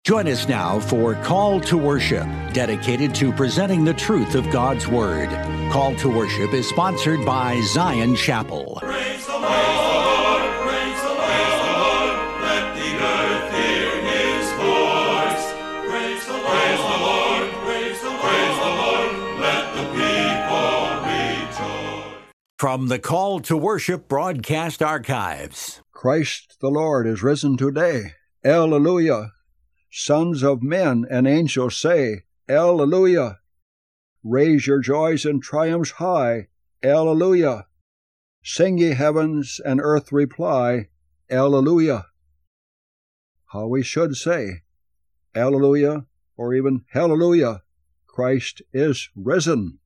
Join us now for Call to Worship, dedicated to presenting the truth of God's Word. Call to Worship is sponsored by Zion Chapel. Praise the Lord, praise the Lord, let the earth hear His voice. Praise the Lord, praise the Lord, let the people rejoice. From the Call to Worship broadcast archives. Christ the Lord is risen today. Alleluia. Sons of men and angels say, Alleluia. Raise your joys and triumphs high, Alleluia. Sing ye heavens and earth reply, Alleluia. How we should say, Alleluia, or even Hallelujah, Christ is risen.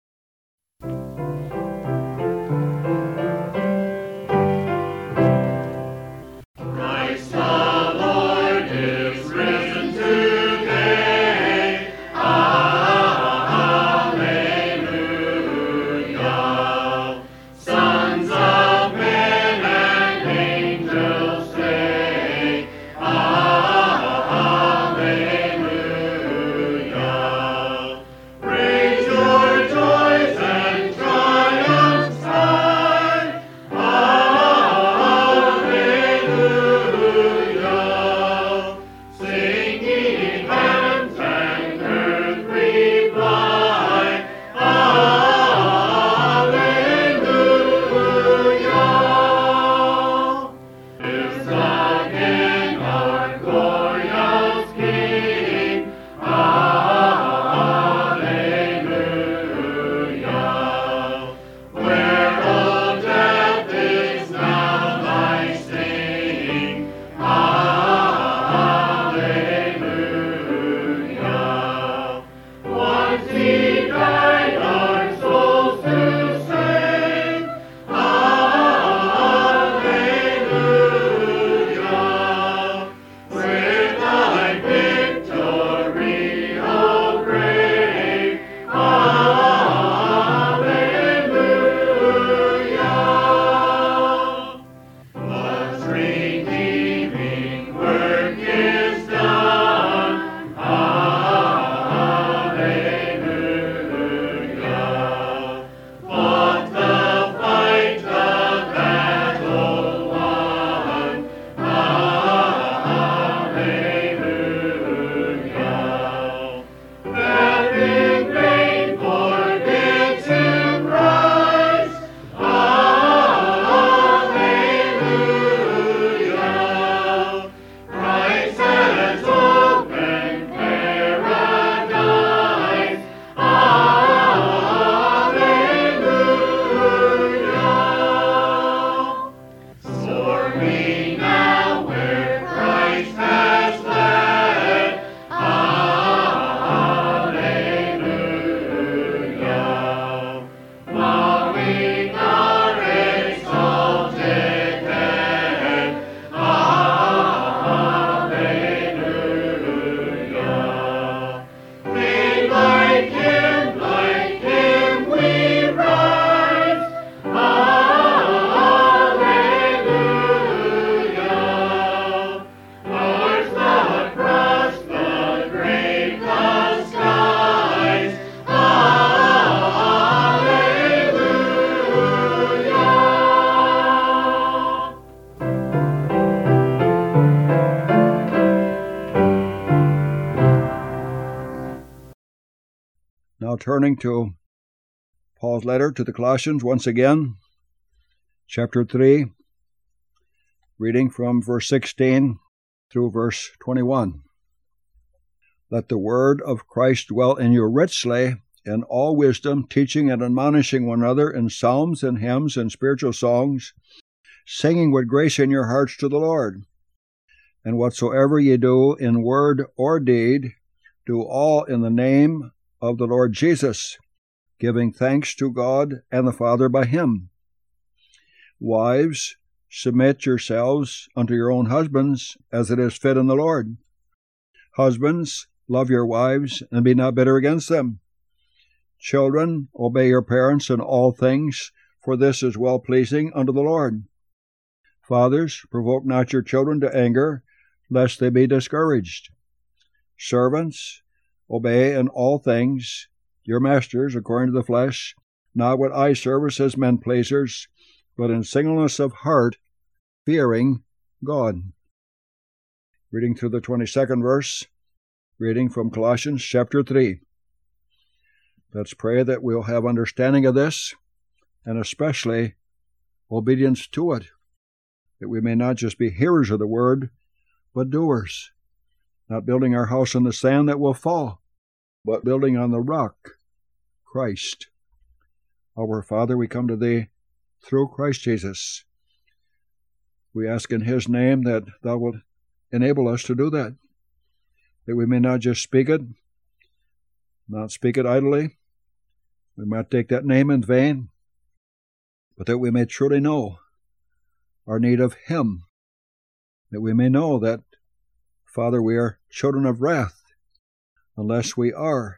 Now turning to Paul's letter to the Colossians once again, chapter 3, reading from verse 16 through verse 21. Let the word of Christ dwell in you richly, in all wisdom, teaching and admonishing one another in psalms and hymns and spiritual songs, singing with grace in your hearts to the Lord. And whatsoever ye do in word or deed, do all in the name of the Lord Jesus, giving thanks to God and the Father by him. Wives, submit yourselves unto your own husbands, as it is fit in the Lord. Husbands, love your wives, and be not bitter against them. Children, obey your parents in all things, for this is well-pleasing unto the Lord. Fathers, provoke not your children to anger, lest they be discouraged. Servants, obey in all things your masters according to the flesh, not with eye service as men pleasers, but in singleness of heart, fearing God. Reading through the 22nd verse, reading from Colossians chapter 3. Let's pray that we'll have understanding of this, and especially obedience to it, that we may not just be hearers of the word, but doers, not building our house on the sand that will fall, but building on the rock, Christ. Our Father, we come to Thee through Christ Jesus. We ask in His name that Thou wilt enable us to do that we may not just speak it, not speak it idly, we might take that name in vain, but that we may truly know our need of Him, that we may know that, Father, we are children of wrath unless we are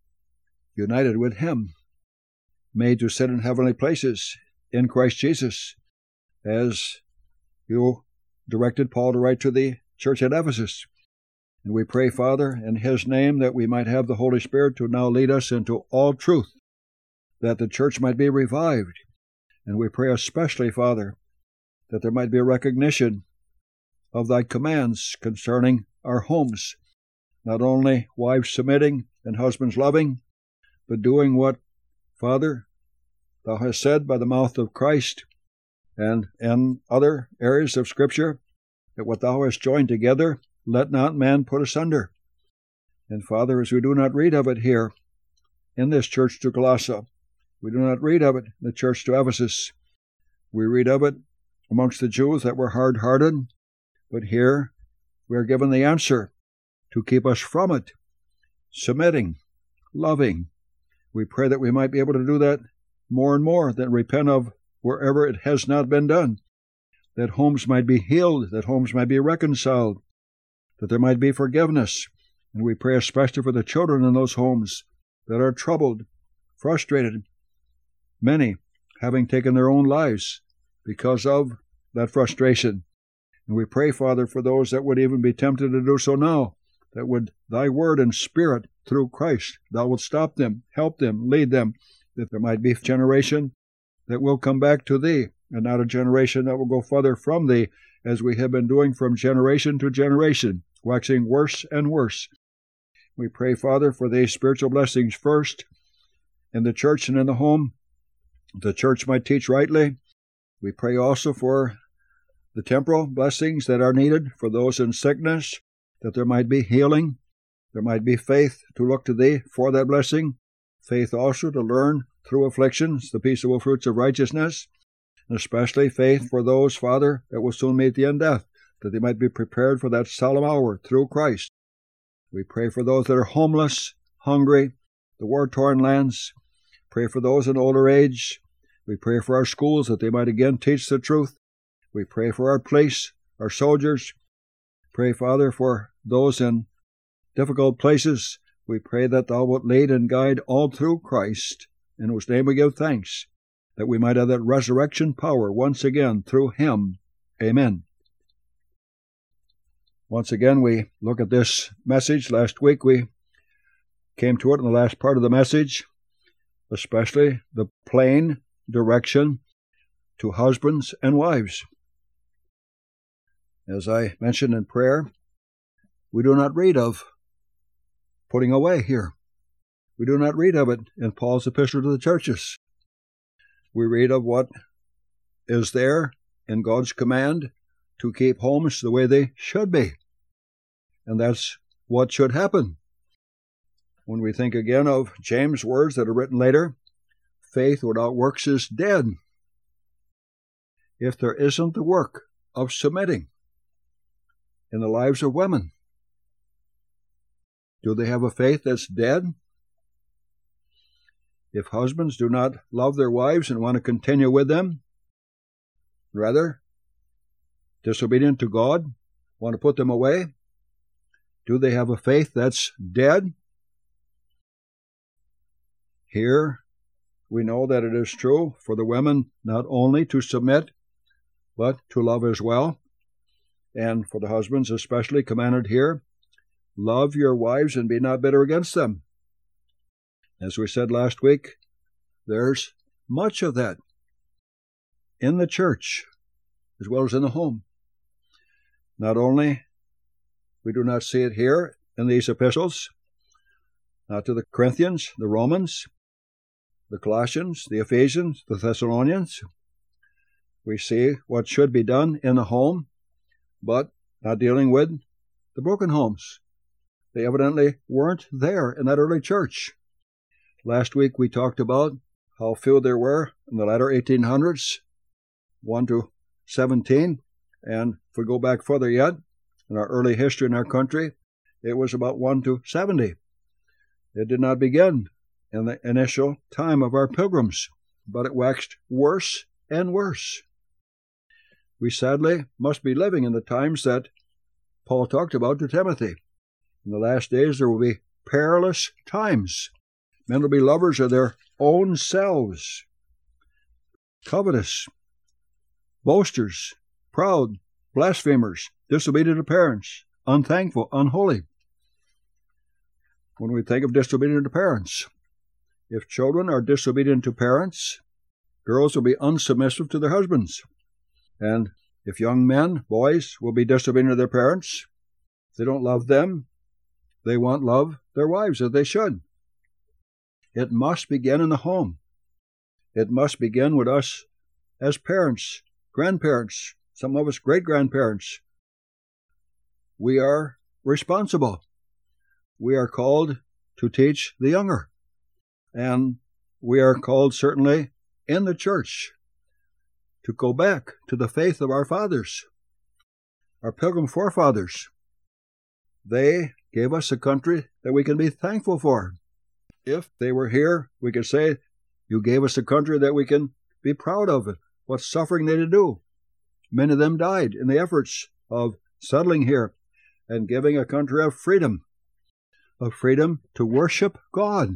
united with Him, made to sit in heavenly places in Christ Jesus, as You directed Paul to write to the church at Ephesus. And we pray, Father, in His name, that we might have the Holy Spirit to now lead us into all truth, that the church might be revived. And we pray especially, Father, that there might be a recognition of Thy commands concerning our homes, not only wives submitting and husbands loving, but doing what, Father, Thou hast said by the mouth of Christ and in other areas of Scripture, that what Thou hast joined together, let not man put asunder. And Father, as we do not read of it here in this church to Colossae, we do not read of it in the church to Ephesus, we read of it amongst the Jews that were hard-hearted, but here we are given the answer to keep us from it, submitting, loving. We pray that we might be able to do that more and more, that repent of wherever it has not been done, that homes might be healed, that homes might be reconciled, that there might be forgiveness. And we pray especially for the children in those homes that are troubled, frustrated, many having taken their own lives because of that frustration. And we pray, Father, for those that would even be tempted to do so now, that would Thy word and Spirit through Christ, Thou wilt stop them, help them, lead them, that there might be a generation that will come back to Thee, and not a generation that will go further from Thee, as we have been doing from generation to generation, waxing worse and worse. We pray, Father, for these spiritual blessings first in the church and in the home. The church might teach rightly. We pray also for the temporal blessings that are needed for those in sickness, that there might be healing, there might be faith to look to Thee for that blessing, faith also to learn through afflictions the peaceable fruits of righteousness, and especially faith for those, Father, that will soon meet the end death, that they might be prepared for that solemn hour through Christ. We pray for those that are homeless, hungry, the war-torn lands. Pray for those in older age. We pray for our schools that they might again teach the truth. We pray for our police, our soldiers. Pray, Father, for those in difficult places. We pray that Thou wilt lead and guide all through Christ, in whose name we give thanks, that we might have that resurrection power once again through Him. Amen. Once again, we look at this message. Last week we came to it in the last part of the message, especially the plain direction to husbands and wives. As I mentioned in prayer, we do not read of putting away here. We do not read of it in Paul's epistle to the churches. We read of what is there in God's command to keep homes the way they should be. And that's what should happen. When we think again of James' words that are written later, faith without works is dead. If there isn't the work of submitting in the lives of women, do they have a faith that's dead? If husbands do not love their wives and want to continue with them, rather disobedient to God, want to put them away, do they have a faith that's dead? Here we know that it is true for the women not only to submit, but to love as well, and for the husbands especially commanded here love your wives and be not bitter against them. As we said last week, there's much of that in the church as well as in the home. Not only we do not see it here in these epistles, not to the Corinthians, the Romans, the Colossians, the Ephesians, the Thessalonians. We see what should be done in the home, but not dealing with the broken homes. They evidently weren't there in that early church. Last week we talked about how few there were in the latter 1800s, 1 to 17, and if we go back further yet, in our early history in our country, it was about 1 to 70. It did not begin in the initial time of our pilgrims, but it waxed worse and worse. We sadly must be living in the times that Paul talked about to Timothy. In the last days there will be perilous times. Men will be lovers of their own selves, covetous, boasters, proud, blasphemers, disobedient to parents, unthankful, unholy. When we think of disobedient to parents, if children are disobedient to parents, girls will be unsubmissive to their husbands. And if young men, boys, will be disobedient to their parents, they don't love them, they won't love their wives as they should. It must begin in the home. It must begin with us as parents, grandparents, some of us great-grandparents. We are responsible. We are called to teach the younger. And we are called certainly in the church to go back to the faith of our fathers, our pilgrim forefathers. They gave us a country that we can be thankful for. If they were here, we could say, you gave us a country that we can be proud of. What suffering they did do. Many of them died in the efforts of settling here and giving a country of freedom to worship God.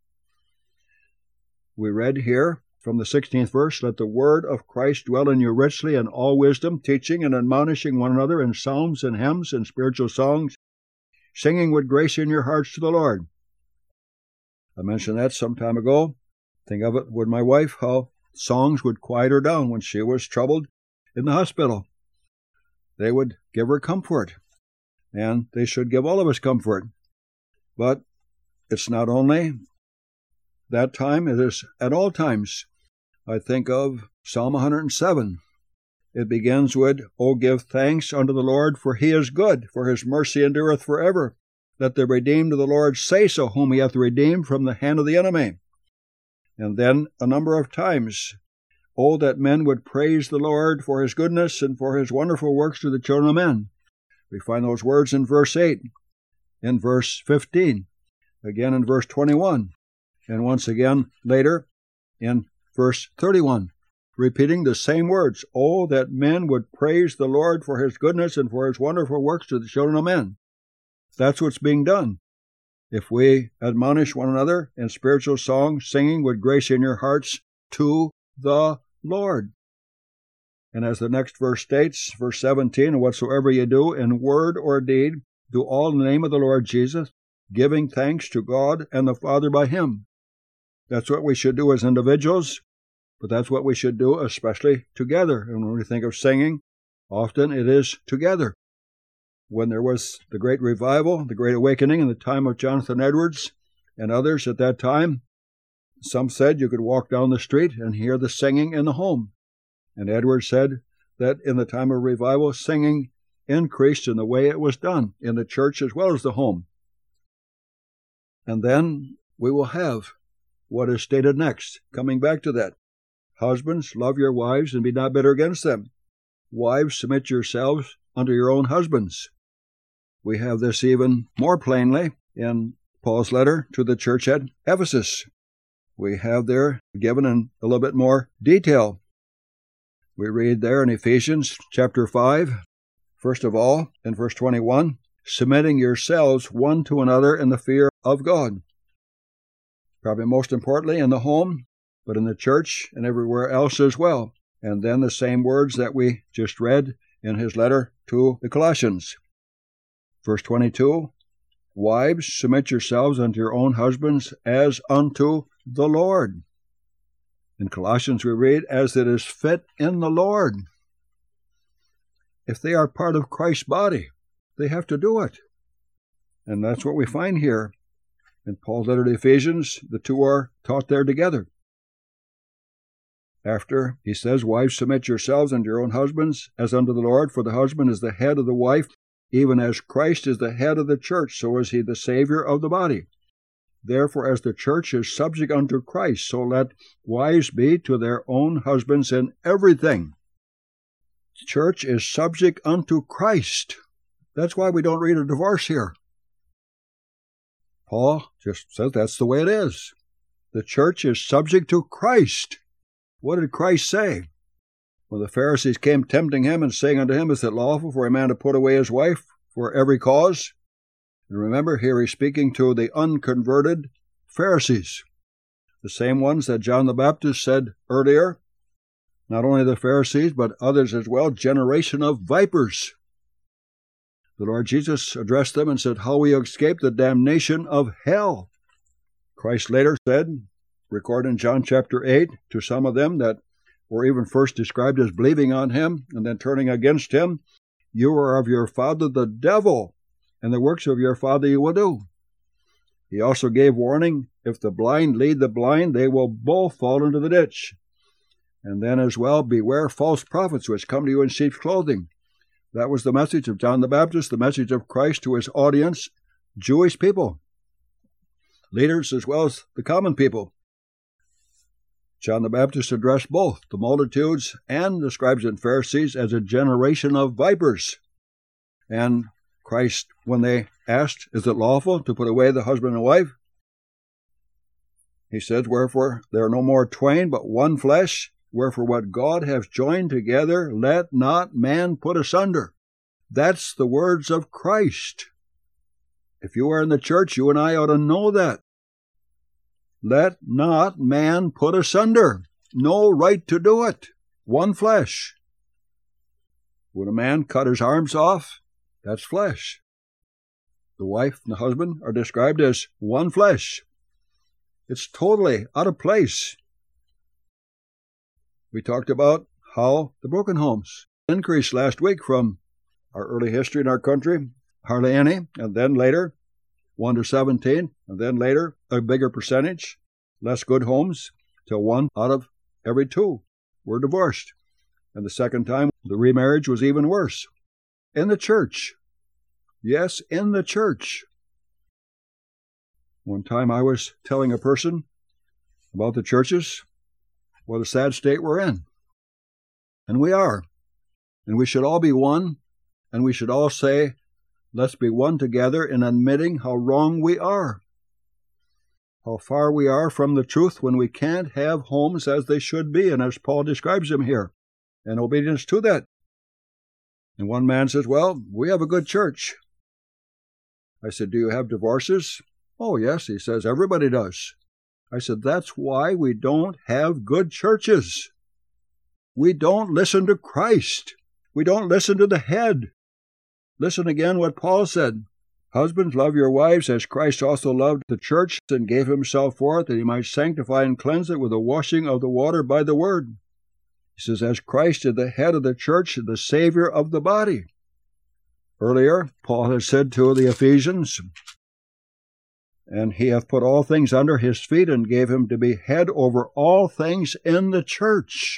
We read here from the 16th verse, let the word of Christ dwell in you richly in all wisdom, teaching and admonishing one another in psalms and hymns and spiritual songs, singing with grace in your hearts to the Lord. I mentioned that some time ago. Think of it with my wife, how songs would quiet her down when she was troubled in the hospital. They would give her comfort, and they should give all of us comfort. But it's not only that time, it is at all times. I think of Psalm 107. It begins with, O give thanks unto the Lord, for he is good, for his mercy endureth forever. Let the redeemed of the Lord say so, whom he hath redeemed from the hand of the enemy. And then a number of times, O that men would praise the Lord for his goodness and for his wonderful works to the children of men. We find those words in verse 8, in verse 15, again in verse 21, and once again later in verse 31, repeating the same words, Oh, that men would praise the Lord for his goodness and for his wonderful works to the children of men. That's what's being done. If we admonish one another in spiritual songs, singing with grace in your hearts to the Lord. And as the next verse states, verse 17, and whatsoever you do in word or deed, do all in the name of the Lord Jesus, giving thanks to God and the Father by him. That's what we should do as individuals, but that's what we should do especially together. And when we think of singing, often it is together. When there was the great revival, the great awakening in the time of Jonathan Edwards and others at that time, some said you could walk down the street and hear the singing in the home. And Edwards said that in the time of revival, singing increased in the way it was done in the church as well as the home. And then we will have what is stated next, coming back to that. Husbands, love your wives and be not bitter against them. Wives, submit yourselves unto your own husbands. We have this even more plainly in Paul's letter to the church at Ephesus. We have there given in a little bit more detail. We read there in Ephesians chapter 5, first of all, in verse 21, submitting yourselves one to another in the fear of God. Probably most importantly in the home, but in the church and everywhere else as well. And then the same words that we just read in his letter to the Colossians. Verse 22, Wives, submit yourselves unto your own husbands as unto the Lord. In Colossians we read, as it is fit in the Lord. If they are part of Christ's body, they have to do it. And that's what we find here. In Paul's letter to the Ephesians, the two are taught there together. After he says, wives, submit yourselves unto your own husbands as unto the Lord, for the husband is the head of the wife, even as Christ is the head of the church, so is he the Savior of the body. Therefore, as the church is subject unto Christ, so let wives be to their own husbands in everything. The church is subject unto Christ. That's why we don't read a divorce here. Paul just says that's the way it is. The church is subject to Christ. What did Christ say? When the Pharisees came tempting him and saying unto him, is it lawful for a man to put away his wife for every cause? And remember, here he's speaking to the unconverted Pharisees, the same ones that John the Baptist said earlier, not only the Pharisees, but others as well, generation of vipers. The Lord Jesus addressed them and said, how will you escape the damnation of hell? Christ later said, recorded in John chapter 8, to some of them that were even first described as believing on him and then turning against him, you are of your father the devil, and the works of your father you will do. He also gave warning, if the blind lead the blind, they will both fall into the ditch. And then as well, beware false prophets which come to you in sheep's clothing. That was the message of John the Baptist, the message of Christ to his audience, Jewish people, leaders as well as the common people. John the Baptist addressed both the multitudes and the scribes and Pharisees as a generation of vipers. And Christ, when they asked, is it lawful to put away the husband and wife? He says, wherefore there are no more twain, but one flesh. Wherefore what God hath joined together, let not man put asunder. That's the words of Christ. If you are in the church, you and I ought to know that. Let not man put asunder. No right to do it. One flesh. When a man cut his arms off, that's flesh. The wife and the husband are described as one flesh. It's totally out of place. We talked about how the broken homes increased last week from our early history in our country, hardly any, and then later 1 to 17, and then later a bigger percentage, less good homes, till 1 out of every 2 were divorced. And the second time, the remarriage was even worse. In the church. Yes, in the church. One time I was telling a person about the churches, what a sad state we're in. And we are. And we should all be one, and we should all say, let's be one together in admitting how wrong we are. How far we are from the truth when we can't have homes as they should be, and as Paul describes them here, and obedience to that. And one man says, well, we have a good church. I said, do you have divorces? Oh, yes, he says, everybody does. I said, that's why we don't have good churches. We don't listen to Christ. We don't listen to the head. Listen again what Paul said. Husbands, love your wives as Christ also loved the church and gave himself for it, that he might sanctify and cleanse it with the washing of the water by the word. He says, as Christ is the head of the church, the Savior of the body. Earlier, Paul has said to the Ephesians, and he hath put all things under his feet and gave him to be head over all things in the church.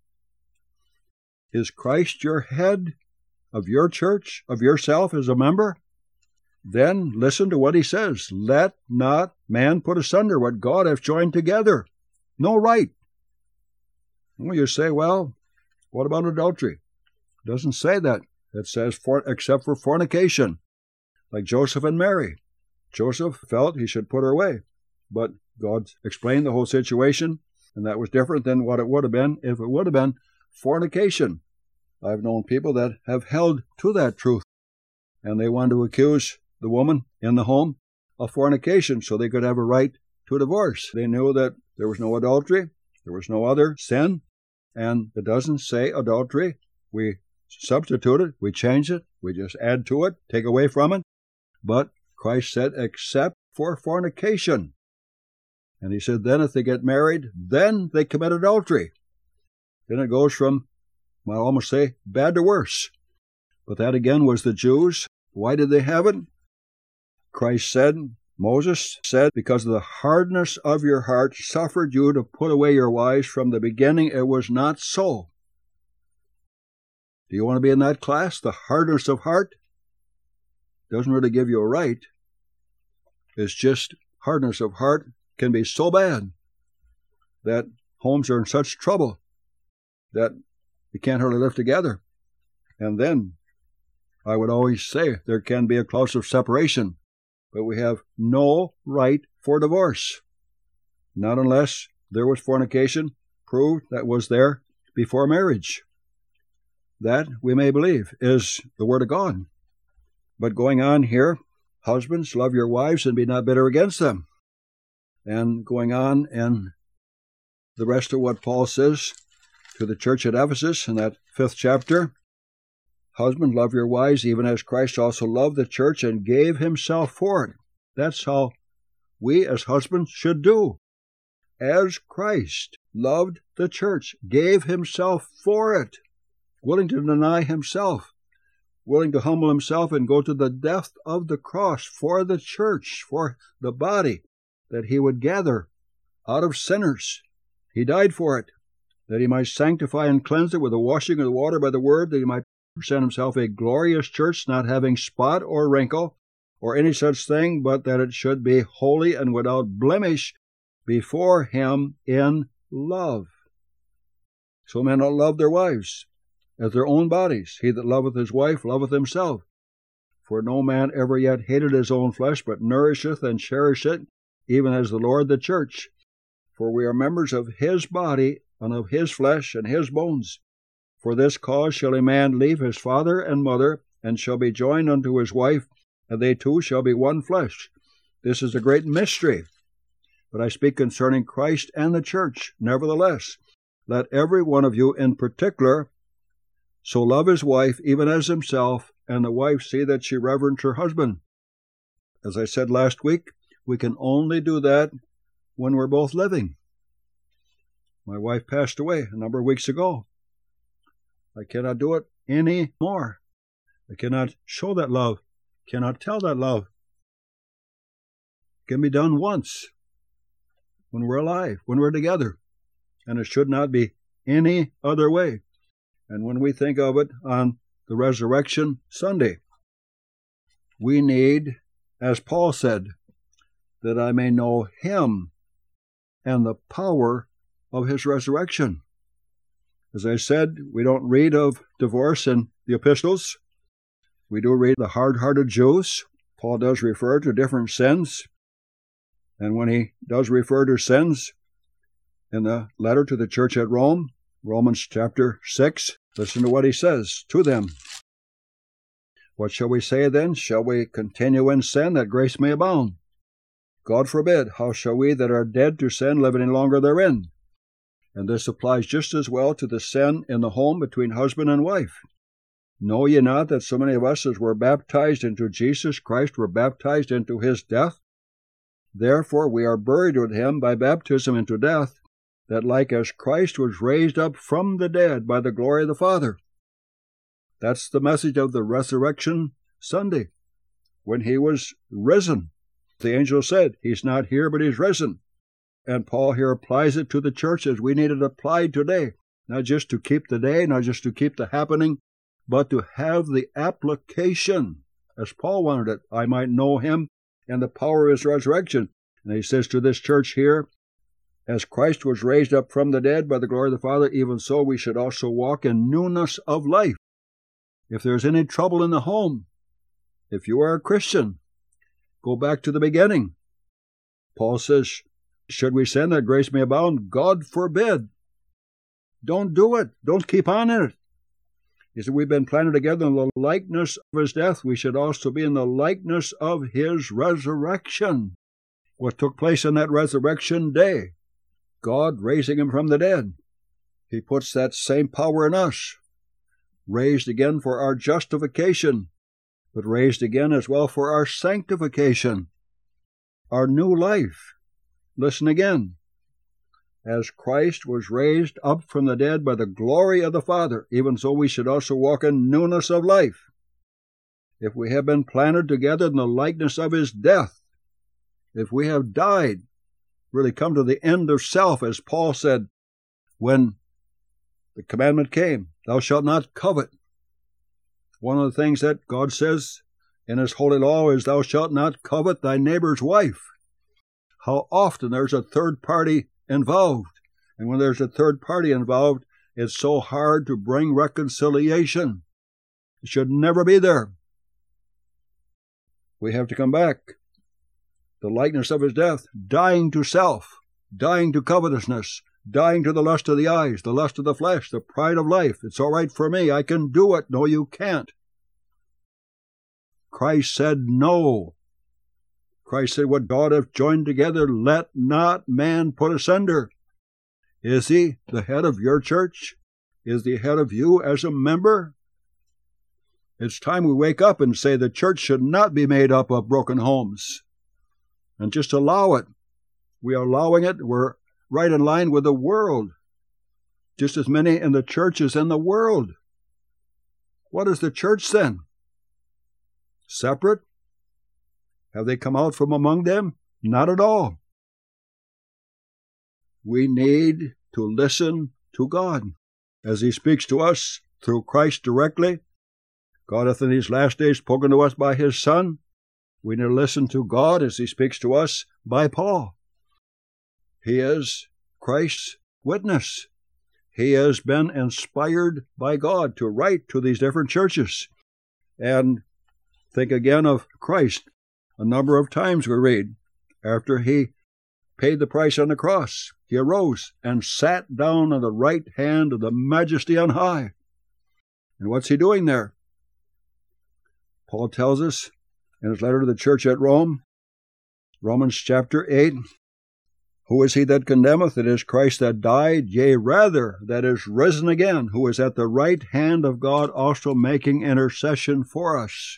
Is Christ your head of your church, of yourself as a member? Then listen to what he says. Let not man put asunder what God hath joined together. No right. Well, you say, well, what about adultery? It doesn't say that. It says, except for fornication, like Joseph and Mary. Joseph felt he should put her away, but God explained the whole situation, and that was different than what it would have been if it would have been fornication. I've known people that have held to that truth, and they wanted to accuse the woman in the home of fornication so they could have a right to divorce. They knew that there was no adultery, there was no other sin, and it doesn't say adultery. We substitute it, we change it, we just add to it, take away from it, but Christ said, except for fornication. And he said, then if they get married, then they commit adultery. Then it goes from, I'll almost say, bad to worse. But that again was the Jews. Why did they have it? Christ said, Moses said, because of the hardness of your heart suffered you to put away your wives. From the beginning it was not so. Do you want to be in that class? The hardness of heart doesn't really give you a right. It's just hardness of heart can be so bad that homes are in such trouble that you can't hardly live together. And then I would always say there can be a clause of separation, but we have no right for divorce. Not unless there was fornication proved that was there before marriage. That, we may believe, is the Word of God. But going on here, husbands, love your wives and be not bitter against them. And going on in the rest of what Paul says to the church at Ephesus in that 5th chapter, husbands, love your wives, even as Christ also loved the church and gave himself for it. That's how we as husbands should do. As Christ loved the church, gave himself for it, willing to deny himself, willing to humble himself and go to the death of the cross for the church, for the body that he would gather out of sinners. He died for it, that he might sanctify and cleanse it with the washing of the water by the word, that he might present himself a glorious church, not having spot or wrinkle or any such thing, but that it should be holy and without blemish before him in love. So men ought to love their wives as their own bodies. He that loveth his wife loveth himself. For no man ever yet hated his own flesh, but nourisheth and cherisheth it, even as the Lord the church. For we are members of his body, and of his flesh and his bones. For this cause shall a man leave his father and mother, and shall be joined unto his wife, and they two shall be one flesh. This is a great mystery. But I speak concerning Christ and the church. Nevertheless, let every one of you in particular so love his wife even as himself, and the wife see that she reverence her husband. As I said last week, we can only do that when we're both living. My wife passed away a number of weeks ago. I cannot do it any more. I cannot show that love, cannot tell that love. It can be done once, when we're alive, when we're together, and it should not be any other way. And when we think of it on the Resurrection Sunday, we need, as Paul said, that I may know him and the power of his resurrection. As I said, we don't read of divorce in the epistles. We do read the hard-hearted Jews. Paul does refer to different sins. And when he does refer to sins in the letter to the church at Rome, Romans chapter 6, listen to what he says to them. What shall we say then? Shall we continue in sin that grace may abound? God forbid. How shall we that are dead to sin live any longer therein? And this applies just as well to the sin in the home between husband and wife. Know ye not that so many of us as were baptized into Jesus Christ were baptized into his death? Therefore we are buried with him by baptism into death, that like as Christ was raised up from the dead by the glory of the Father. That's the message of the Resurrection Sunday. When he was risen, the angel said, he's not here, but he's risen. And Paul here applies it to the church as we need it applied today. Not just to keep the day, not just to keep the happening, but to have the application, as Paul wanted it. I might know him and the power of his resurrection. And he says to this church here, as Christ was raised up from the dead by the glory of the Father, even so we should also walk in newness of life. If there's any trouble in the home, if you are a Christian, go back to the beginning. Paul says, should we sin that grace may abound? God forbid. Don't do it. Don't keep on in it. He said, we've been planted together in the likeness of his death. We should also be in the likeness of his resurrection. What took place on that resurrection day? God raising him from the dead. He puts that same power in us, raised again for our justification, but raised again as well for our sanctification, our new life. Listen again. As Christ was raised up from the dead by the glory of the Father, even so we should also walk in newness of life. If we have been planted together in the likeness of his death, if we have died, really come to the end of self, as Paul said when the commandment came, thou shalt not covet. One of the things that God says in his holy law is, thou shalt not covet thy neighbor's wife. How often there's a third party involved. And when there's a third party involved, it's so hard to bring reconciliation. It should never be there. We have to come back. The likeness of his death, dying to self, dying to covetousness, dying to the lust of the eyes, the lust of the flesh, the pride of life. It's all right for me. I can do it. No, you can't. Christ said no. Christ said, what God hath joined together, let not man put asunder. Is he the head of your church? Is he the head of you as a member? It's time we wake up and say the church should not be made up of broken homes. And just allow it. We are allowing it. We're right in line with the world. Just as many in the church as in the world. What is the church then? Separate? Have they come out from among them? Not at all. We need to listen to God as he speaks to us through Christ directly. God hath in these last days spoken to us by his Son. We need to listen to God as he speaks to us by Paul. He is Christ's witness. He has been inspired by God to write to these different churches. And think again of Christ. A number of times we read, after he paid the price on the cross, he arose and sat down on the right hand of the Majesty on high. And what's he doing there? Paul tells us in his letter to the church at Rome, Romans chapter 8, who is he that condemneth? It is Christ that died, yea, rather, that is risen again, who is at the right hand of God, also making intercession for us.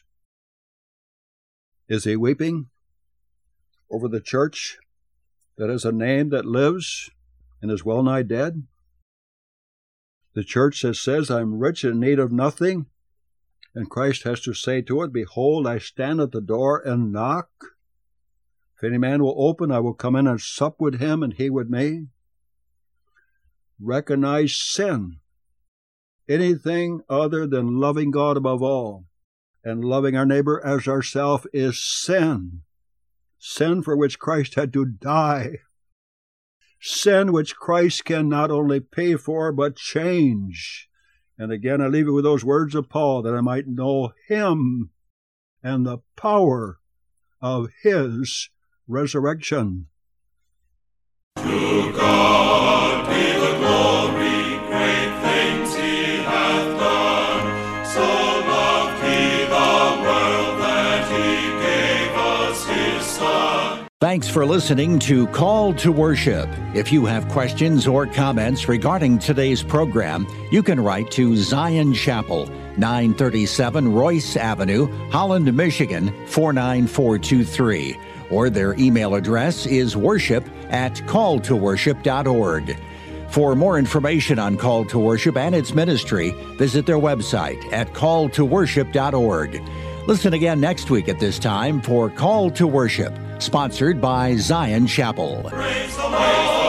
Is he weeping over the church that has a name that lives and is well nigh dead? The church that says, I'm rich and in need of nothing, and Christ has to say to it, behold, I stand at the door and knock. If any man will open, I will come in and sup with him and he with me. Recognize sin. Anything other than loving God above all and loving our neighbor as ourselves is sin. Sin for which Christ had to die. Sin which Christ can not only pay for, but change. And again, I leave you with those words of Paul, that I might know him and the power of his resurrection. To God be the glory, great things he hath done. So loved he the world that he gave us his Son. Thanks for listening to Call to Worship. If you have questions or comments regarding today's program, you can write to Zion Chapel, 937 Royce Avenue, Holland, Michigan, 49423. Or their email address is worship@calltoworship.org. For more information on Call to Worship and its ministry, visit their website at calltoworship.org. Listen again next week at this time for Call to Worship, sponsored by Zion Chapel. Praise the Lord.